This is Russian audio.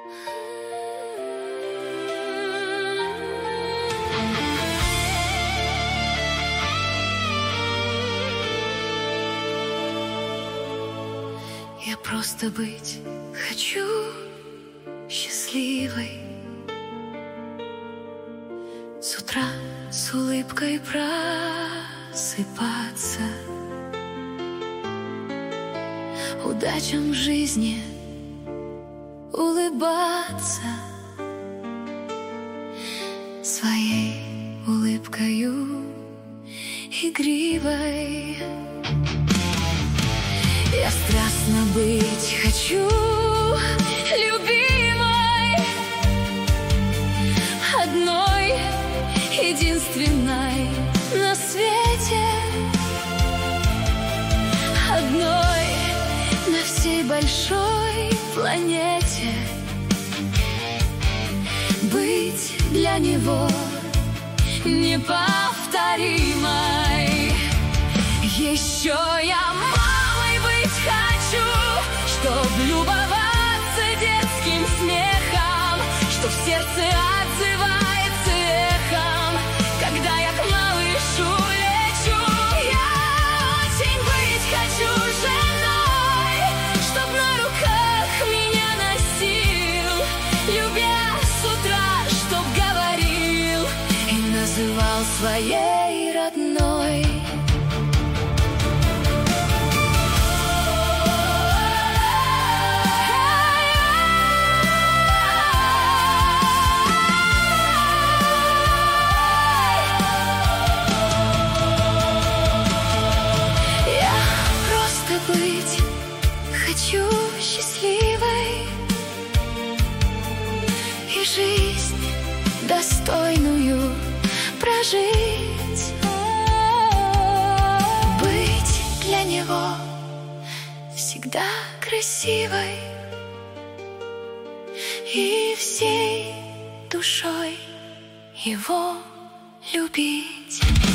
Я просто быть хочу счастливой, с утра с улыбкой просыпаться, удачам в жизни улыбаться, своей улыбкою игривой. Я страстно быть хочу любимой, одной, единственной на свете, одной на всей большой планете. Быть для него неповторимой. Еще я мамой быть хочу, чтоб любоваться детским смехом, что в сердце отзывается эхом, когда я к малышу лечу. Я очень быть хочу женой, чтоб на руках меня носил, любя с утра, чтоб говорил и называл своей родной. Быть хочу счастливой и жизнь достойную прожить, быть для него всегда красивой и всей душой его любить.